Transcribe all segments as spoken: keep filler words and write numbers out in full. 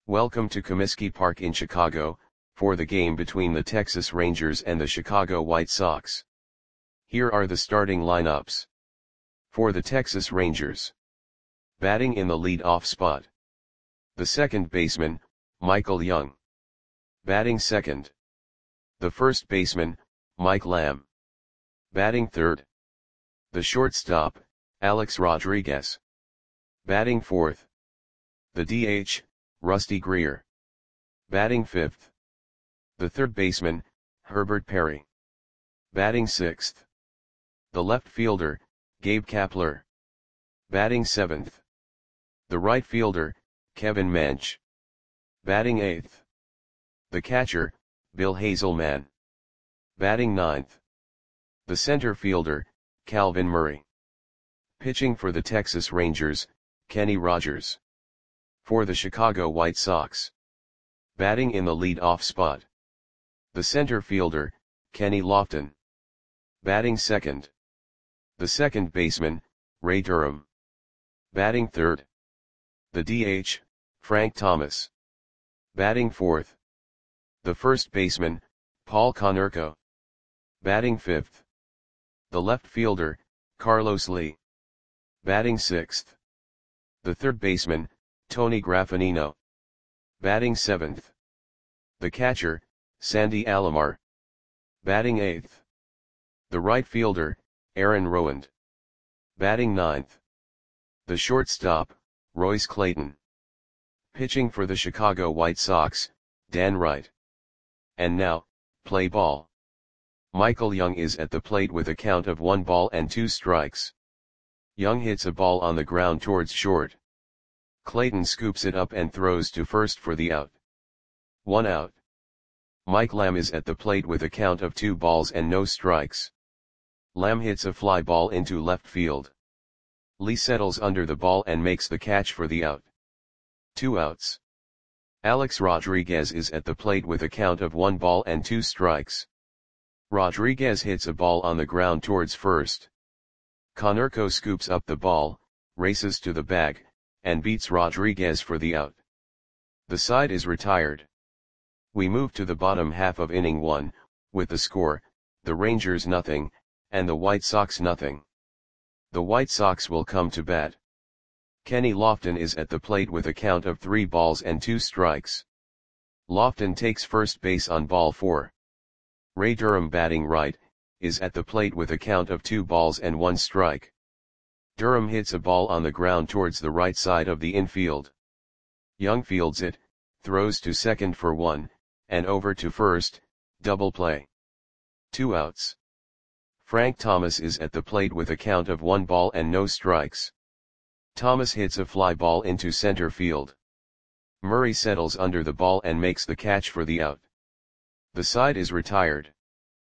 Welcome to Comiskey Park in Chicago, for the game between the Texas Rangers and the Chicago White Sox. Here are the starting lineups. For the Texas Rangers. Batting in the lead-off spot. The second baseman, Michael Young. Batting second. The first baseman, Mike Lamb. Batting third. The shortstop, Alex Rodriguez. Batting fourth. The D H, Rusty Greer. Batting fifth. The third baseman, Herbert Perry. Batting sixth. The left fielder, Gabe Kapler. Batting seventh. The right fielder, Kevin Mench. Batting eighth. The catcher, Bill Hazelman. Batting ninth. The center fielder, Calvin Murray. Pitching for the Texas Rangers, Kenny Rogers. For the Chicago White Sox. Batting in the lead-off spot. The center fielder, Kenny Lofton. Batting second. The second baseman, Ray Durham. Batting third. The D H, Frank Thomas. Batting fourth. The first baseman, Paul Konerko. Batting fifth. The left fielder, Carlos Lee. Batting sixth. The third baseman, Tony Graffanino. Batting seventh. The catcher, Sandy Alomar. Batting eighth. The right fielder, Aaron Rowand. Batting ninth. The shortstop, Royce Clayton. Pitching for the Chicago White Sox, Dan Wright. And now, play ball. Michael Young is at the plate with a count of one ball and two strikes. Young hits a ball on the ground towards short. Clayton scoops it up and throws to first for the out. One out. Mike Lamb is at the plate with a count of two balls and no strikes. Lamb hits a fly ball into left field. Lee settles under the ball and makes the catch for the out. Two outs. Alex Rodriguez is at the plate with a count of one ball and two strikes. Rodriguez hits a ball on the ground towards first. Konerko scoops up the ball, races to the bag, and beats Rodriguez for the out. The side is retired. We move to the bottom half of inning one, with the score, the Rangers nothing, and the White Sox nothing. The White Sox will come to bat. Kenny Lofton is at the plate with a count of three balls and two strikes. Lofton takes first base on ball four. Ray Durham, batting right, is at the plate with a count of two balls and one strike. Durham hits a ball on the ground towards the right side of the infield. Young fields it, throws to second for one, and over to first, double play. Two outs. Frank Thomas is at the plate with a count of one ball and no strikes. Thomas hits a fly ball into center field. Murray settles under the ball and makes the catch for the out. The side is retired.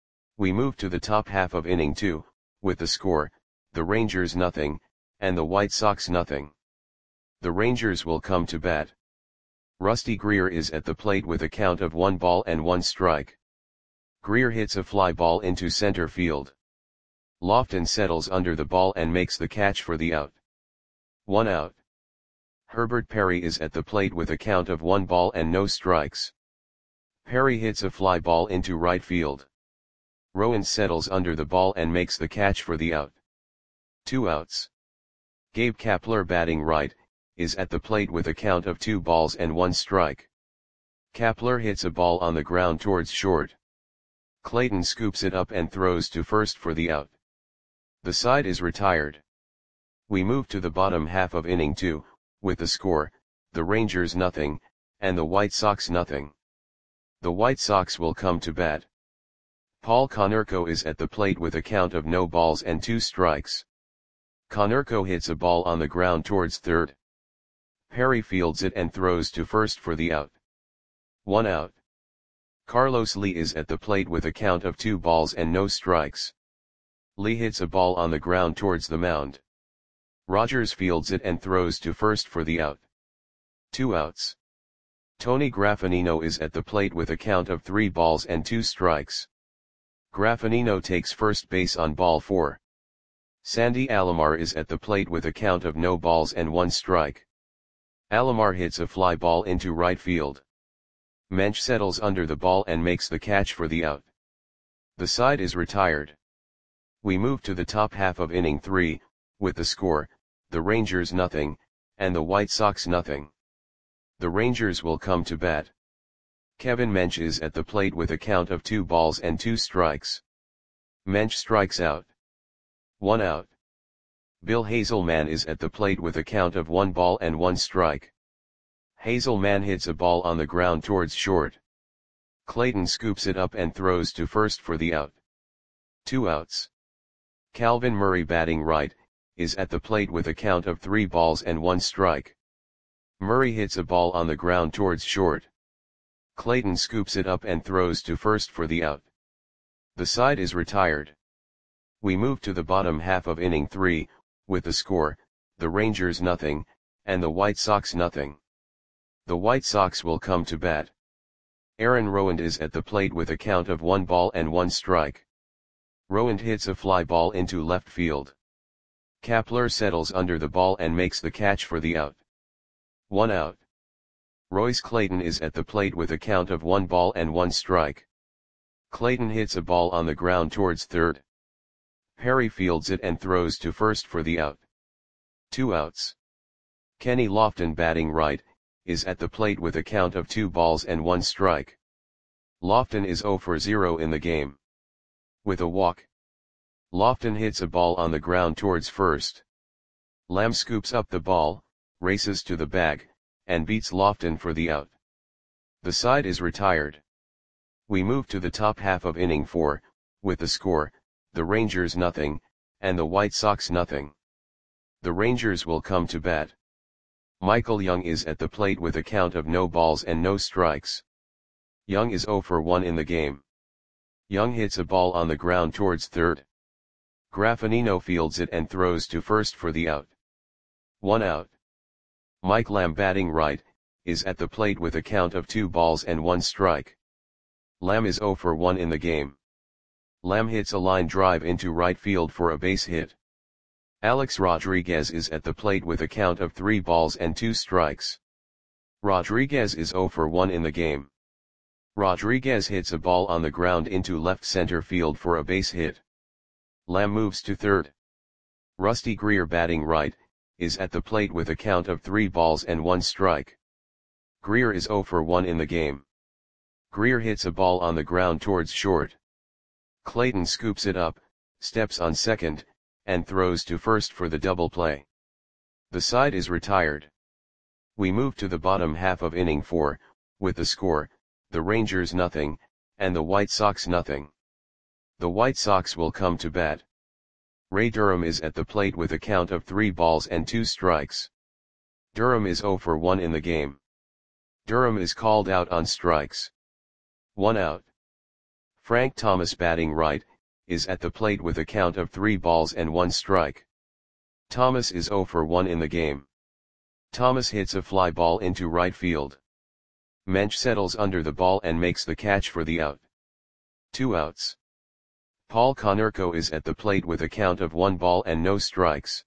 We move to the top half of inning two, with the score, the Rangers nothing, and the White Sox nothing. The Rangers will come to bat. Rusty Greer is at the plate with a count of one ball and one strike. Greer hits a fly ball into center field. Lofton settles under the ball and makes the catch for the out. One out. Herbert Perry is at the plate with a count of one ball and no strikes. Perry hits a fly ball into right field. Rowand settles under the ball and makes the catch for the out. Two outs. Gabe Kapler, batting right, is at the plate with a count of two balls and one strike. Kapler hits a ball on the ground towards short. Clayton scoops it up and throws to first for the out. The side is retired. We move to the bottom half of inning two, with the score, the Rangers nothing, and the White Sox nothing. The White Sox will come to bat. Paul Konerko is at the plate with a count of no balls and two strikes. Konerko hits a ball on the ground towards third. Perry fields it and throws to first for the out. One out. Carlos Lee is at the plate with a count of two balls and no strikes. Lee hits a ball on the ground towards the mound. Rogers fields it and throws to first for the out. Two outs. Tony Graffanino is at the plate with a count of three balls and two strikes. Graffanino takes first base on ball four. Sandy Alomar is at the plate with a count of no balls and one strike. Alomar hits a fly ball into right field. Mensch settles under the ball and makes the catch for the out. The side is retired. We move to the top half of inning three, with the score, the Rangers nothing, and the White Sox nothing. The Rangers will come to bat. Kevin Mensch is at the plate with a count of two balls and two strikes. Mensch strikes out. One out. Bill Hazelman is at the plate with a count of one ball and one strike. Hazelman hits a ball on the ground towards short. Clayton scoops it up and throws to first for the out. Two outs. Calvin Murray, batting right, is at the plate with a count of three balls and one strike. Murray hits a ball on the ground towards short. Clayton scoops it up and throws to first for the out. The side is retired. We move to the bottom half of inning three, with the score, the Rangers nothing, and the White Sox nothing. The White Sox will come to bat. Aaron Rowand is at the plate with a count of one ball and one strike. Rowand hits a fly ball into left field. Kapler settles under the ball and makes the catch for the out. One out. Royce Clayton is at the plate with a count of one ball and one strike. Clayton hits a ball on the ground towards third. Perry fields it and throws to first for the out. Two outs. Kenny Lofton, batting right, is at the plate with a count of two balls and one strike. Lofton is zero for zero in the game. With a walk. Lofton hits a ball on the ground towards first. Lamb scoops up the ball, races to the bag, and beats Lofton for the out. The side is retired. We move to the top half of inning four, with the score, the Rangers nothing, and the White Sox nothing. The Rangers will come to bat. Michael Young is at the plate with a count of no balls and no strikes. Young is zero for one in the game. Young hits a ball on the ground towards third. Graffinino fields it and throws to first for the out. One out. Mike Lamb, batting right, is at the plate with a count of two balls and one strike. Lamb is zero for one in the game. Lamb hits a line drive into right field for a base hit. Alex Rodriguez is at the plate with a count of three balls and two strikes. Rodriguez is zero for one in the game. Rodriguez hits a ball on the ground into left center field for a base hit. Lamb moves to third. Rusty Greer, batting right, is at the plate with a count of three balls and one strike. Greer is zero for one in the game. Greer hits a ball on the ground towards short. Clayton scoops it up, steps on second, and throws to first for the double play. The side is retired. We move to the bottom half of inning four, with the score, the Rangers nothing, and the White Sox nothing. The White Sox will come to bat. Ray Durham is at the plate with a count of three balls and two strikes. Durham is zero for one in the game. Durham is called out on strikes. One out. Frank Thomas, batting right, is at the plate with a count of three balls and one strike. Thomas is zero for one in the game. Thomas hits a fly ball into right field. Mensch settles under the ball and makes the catch for the out. Two outs. Paul Konerko is at the plate with a count of one ball and no strikes.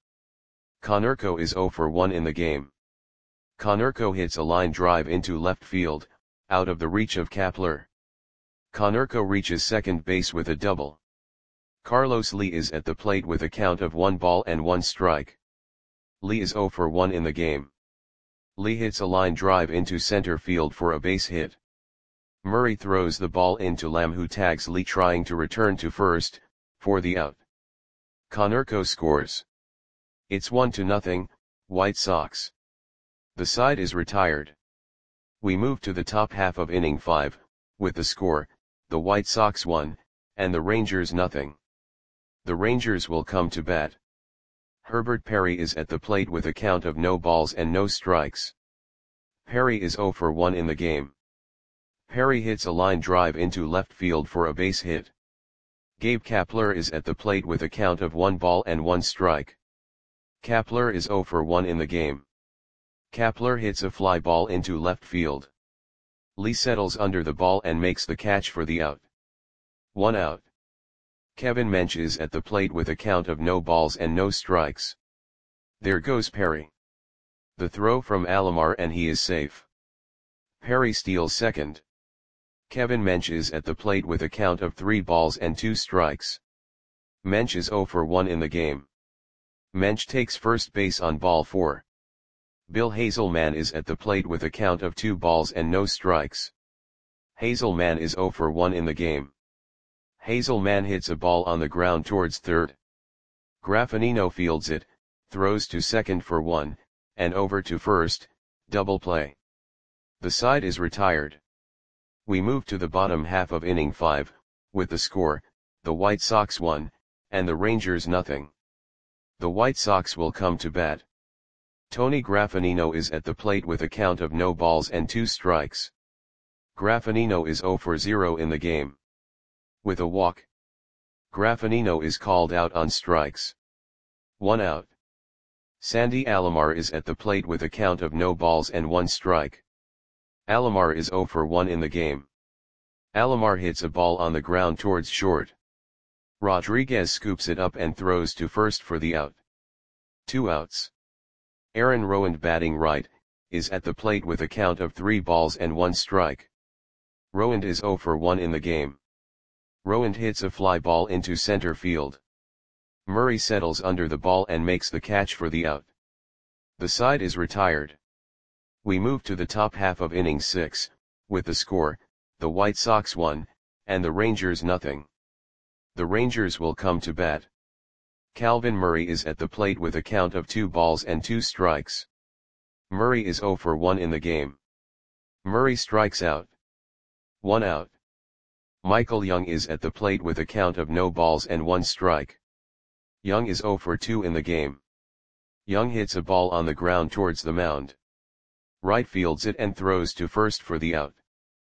Konerko is zero for one in the game. Konerko hits a line drive into left field, out of the reach of Kapler. Konerko reaches second base with a double. Carlos Lee is at the plate with a count of one ball and one strike. Lee is zero for one in the game. Lee hits a line drive into center field for a base hit. Murray throws the ball into Lamb, who tags Lee trying to return to first, for the out. Konerko scores. It's one to nothing, White Sox. The side is retired. We move to the top half of inning five, with the score, the White Sox one, and the Rangers nothing. The Rangers will come to bat. Herbert Perry is at the plate with a count of no balls and no strikes. Perry is zero for one in the game. Perry hits a line drive into left field for a base hit. Gabe Kapler is at the plate with a count of one ball and one strike. Kapler is zero for one in the game. Kapler hits a fly ball into left field. Lee settles under the ball and makes the catch for the out. One out. Kevin Mensch is at the plate with a count of no balls and no strikes. There goes Perry. The throw from Alomar and he is safe. Perry steals second. Kevin Mench is at the plate with a count of three balls and two strikes. Mench is zero for one in the game. Mench takes first base on ball four. Bill Hazelman is at the plate with a count of two balls and no strikes. Hazelman is zero for one in the game. Hazelman hits a ball on the ground towards third. Graffinino fields it, throws to second for one, and over to first, double play. The side is retired. We move to the bottom half of inning five, with the score, the White Sox one, and the Rangers nothing. The White Sox will come to bat. Tony Graffinino is at the plate with a count of no balls and two strikes. Graffinino is zero for zero in the game. With a walk, Graffinino is called out on strikes. One out. Sandy Alomar is at the plate with a count of no balls and one strike. Alomar is zero for one in the game. Alomar hits a ball on the ground towards short. Rodriguez scoops it up and throws to first for the out. Two outs. Aaron Rowand, batting right, is at the plate with a count of three balls and one strike. Rowand is zero for one in the game. Rowand hits a fly ball into center field. Murray settles under the ball and makes the catch for the out. The side is retired. We move to the top half of inning six, with the score, the White Sox one, and the Rangers nothing. The Rangers will come to bat. Calvin Murray is at the plate with a count of two balls and two strikes. Murray is zero for one in the game. Murray strikes out. One out. Michael Young is at the plate with a count of no balls and one strike. Young is zero for two in the game. Young hits a ball on the ground towards the mound. Right fields it and throws to first for the out.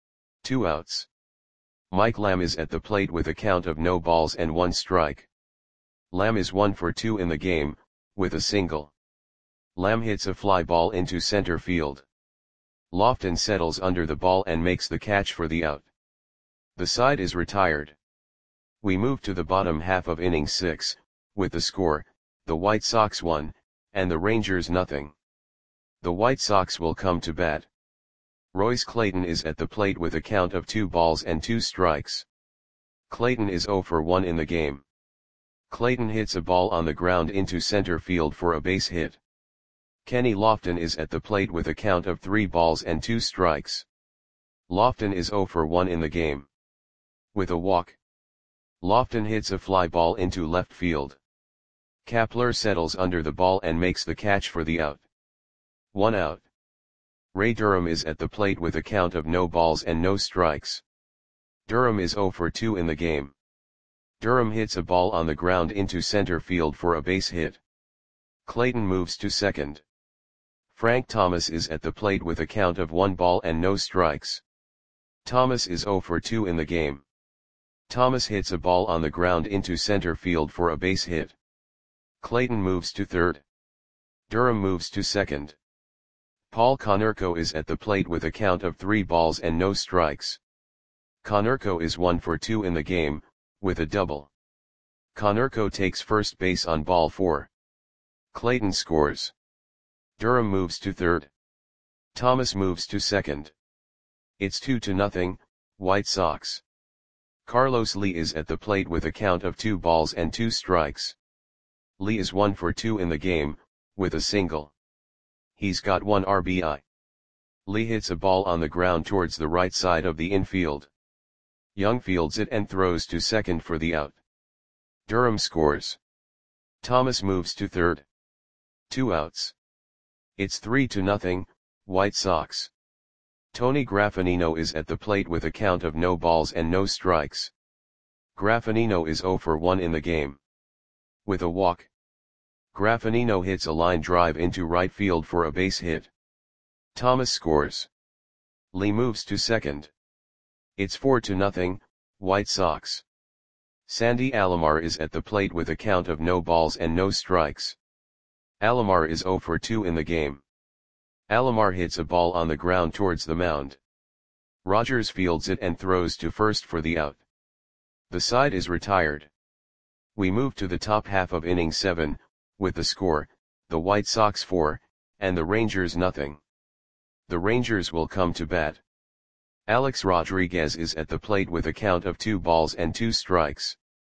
Two outs. Mike Lamb is at the plate with a count of no balls and one strike. Lamb is one for two in the game, with a single. Lamb hits a fly ball into center field. Lofton settles under the ball and makes the catch for the out. The side is retired. We move to the bottom half of inning six, with the score, the White Sox one, and the Rangers nothing. The White Sox will come to bat. Royce Clayton is at the plate with a count of two balls and two strikes. Clayton is zero for one in the game. Clayton hits a ball on the ground into center field for a base hit. Kenny Lofton is at the plate with a count of three balls and two strikes. Lofton is zero for one in the game. With a walk, Lofton hits a fly ball into left field. Kapler settles under the ball and makes the catch for the out. One out. Ray Durham is at the plate with a count of no balls and no strikes. Durham is zero for two in the game. Durham hits a ball on the ground into center field for a base hit. Clayton moves to second. Frank Thomas is at the plate with a count of one ball and no strikes. Thomas is zero for two in the game. Thomas hits a ball on the ground into center field for a base hit. Clayton moves to third. Durham moves to second. Paul Konerko is at the plate with a count of three balls and no strikes. Konerko is one for two in the game, with a double. Konerko takes first base on ball four. Clayton scores. Durham moves to third. Thomas moves to second. It's two to nothing, White Sox. Carlos Lee is at the plate with a count of two balls and two strikes. Lee is one for two in the game, with a single. He's got one R B I. Lee hits a ball on the ground towards the right side of the infield. Young fields it and throws to second for the out. Durham scores. Thomas moves to third. Two outs. It's three to nothing, White Sox. Tony Graffinino is at the plate with a count of no balls and no strikes. Graffinino is zero for one in the game. With a walk, Graffinino hits a line drive into right field for a base hit. Thomas scores. Lee moves to second. It's four to nothing, White Sox. Sandy Alomar is at the plate with a count of no balls and no strikes. Alomar is zero for two in the game. Alomar hits a ball on the ground towards the mound. Rogers fields it and throws to first for the out. The side is retired. We move to the top half of inning seven, with the score, the White Sox four, and the Rangers nothing. The Rangers will come to bat. Alex Rodriguez is at the plate with a count of two balls and two strikes.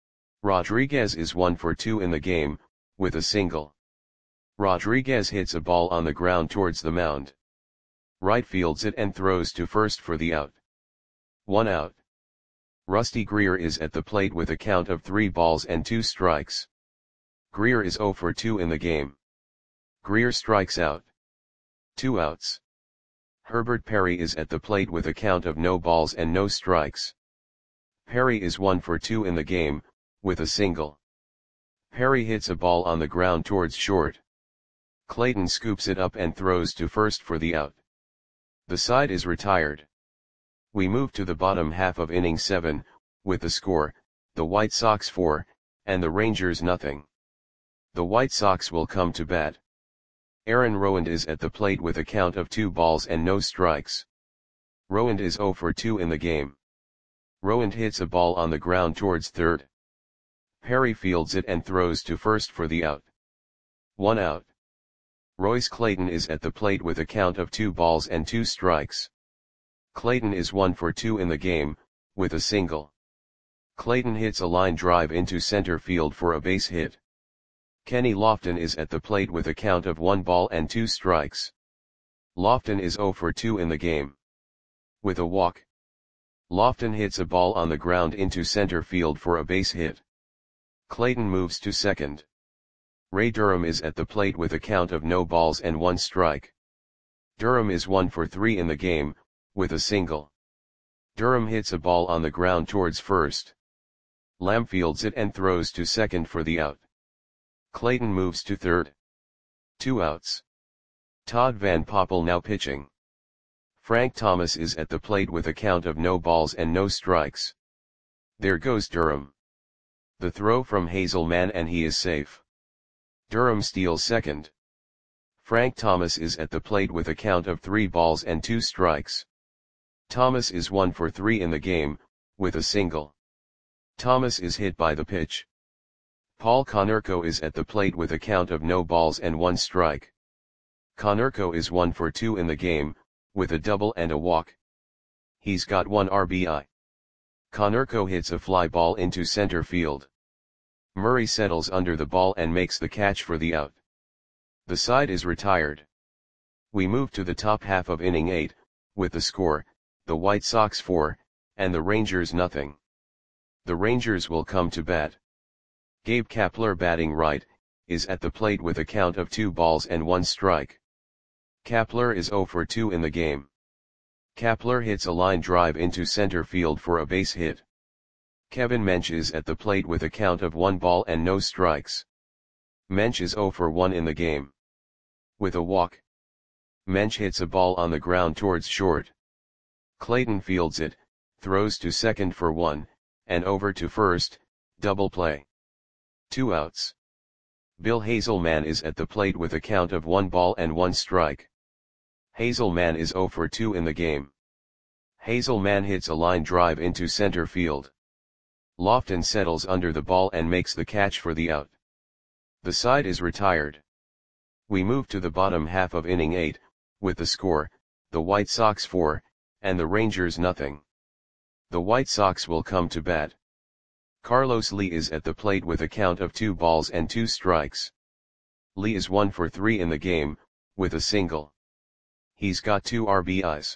Rodriguez is one for two in the game, with a single. Rodriguez hits a ball on the ground towards the mound. Right fields it and throws to first for the out. One out. Rusty Greer is at the plate with a count of three balls and two strikes. Greer is zero for two in the game. Greer strikes out. Two outs. Herbert Perry is at the plate with a count of no balls and no strikes. Perry is one for two in the game, with a single. Perry hits a ball on the ground towards short. Clayton scoops it up and throws to first for the out. The side is retired. We move to the bottom half of inning seven, with the score, the White Sox four, and the Rangers nothing. The White Sox will come to bat. Aaron Rowand is at the plate with a count of two balls and no strikes. Rowand is zero for two in the game. Rowand hits a ball on the ground towards third. Perry fields it and throws to first for the out. One out. Royce Clayton is at the plate with a count of two balls and two strikes. Clayton is one for two in the game, with a single. Clayton hits a line drive into center field for a base hit. Kenny Lofton is at the plate with a count of one ball and two strikes. Lofton is zero for two in the game. With a walk. Lofton hits a ball on the ground into center field for a base hit. Clayton moves to second. Ray Durham is at the plate with a count of no balls and one strike. Durham is one for three in the game, with a single. Durham hits a ball on the ground towards first. Lamb fields it and throws to second for the out. Clayton moves to third. Two outs. Todd Van Poppel now pitching. Frank Thomas is at the plate with a count of no balls and no strikes. There goes Durham. The throw from Hazelman and he is safe. Durham steals second. Frank Thomas is at the plate with a count of three balls and two strikes. Thomas is one for three in the game, with a single. Thomas is hit by the pitch. Paul Konerko is at the plate with a count of no balls and one strike. Konerko is one for two in the game, with a double and a walk. He's got one R B I. Konerko hits a fly ball into center field. Murray settles under the ball and makes the catch for the out. The side is retired. We move to the top half of inning eight, with the score, the White Sox four, and the Rangers nothing. The Rangers will come to bat. Gabe Kapler batting right, is at the plate with a count of two balls and one strike. Kapler is zero for two in the game. Kapler hits a line drive into center field for a base hit. Kevin Mench is at the plate with a count of one ball and no strikes. Mench is zero for one in the game. With a walk. Mench hits a ball on the ground towards short. Clayton fields it, throws to second for one, and over to first, double play. Two outs. Bill Hazelman is at the plate with a count of one ball and one strike. Hazelman is zero for two in the game. Hazelman hits a line drive into center field. Lofton settles under the ball and makes the catch for the out. The side is retired. We move to the bottom half of inning eight, with the score, the White Sox four, and the Rangers nothing. The White Sox will come to bat. Carlos Lee is at the plate with a count of two balls and two strikes. Lee is one for three in the game, with a single. He's got two R B Is.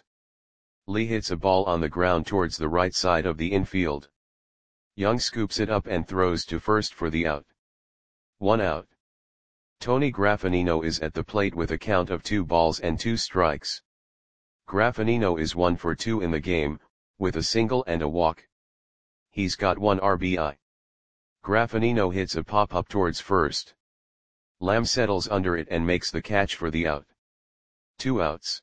Lee hits a ball on the ground towards the right side of the infield. Young scoops it up and throws to first for the out. One out. Tony Graffinino is at the plate with a count of two balls and two strikes. Graffinino is one for two in the game, with a single and a walk. He's got one R B I. Graffinino hits a pop-up towards first. Lamb settles under it and makes the catch for the out. Two outs.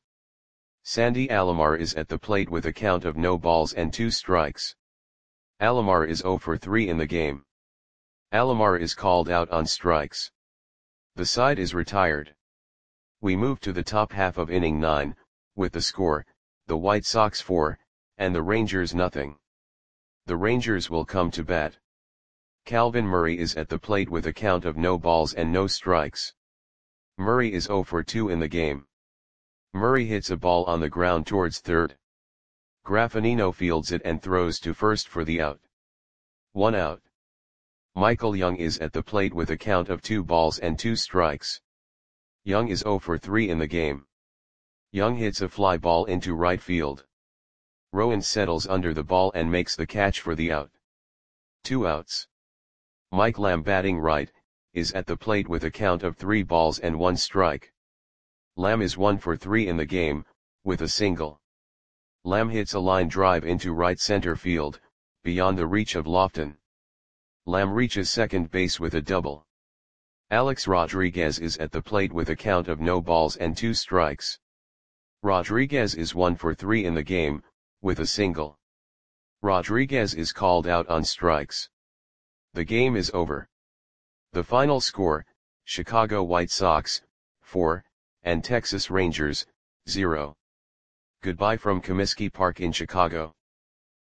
Sandy Alomar is at the plate with a count of no balls and two strikes. Alomar is zero for three in the game. Alomar is called out on strikes. The side is retired. We move to the top half of inning nine, with the score, the White Sox four, and the Rangers nothing. The Rangers will come to bat. Calvin Murray is at the plate with a count of no balls and no strikes. Murray is zero for two in the game. Murray hits a ball on the ground towards third. Graffinino fields it and throws to first for the out. One out. Michael Young is at the plate with a count of two balls and two strikes. Young is zero for three in the game. Young hits a fly ball into right field. Rowan settles under the ball and makes the catch for the out. Two outs. Mike Lamb, batting right, is at the plate with a count of three balls and one strike. Lamb is one for three in the game, with a single. Lamb hits a line drive into right center field, beyond the reach of Lofton. Lamb reaches second base with a double. Alex Rodriguez is at the plate with a count of no balls and two strikes. Rodriguez is one for three in the game, with a single. Rodriguez is called out on strikes. The game is over. The final score, Chicago White Sox, four, and Texas Rangers, zero. Goodbye from Comiskey Park in Chicago.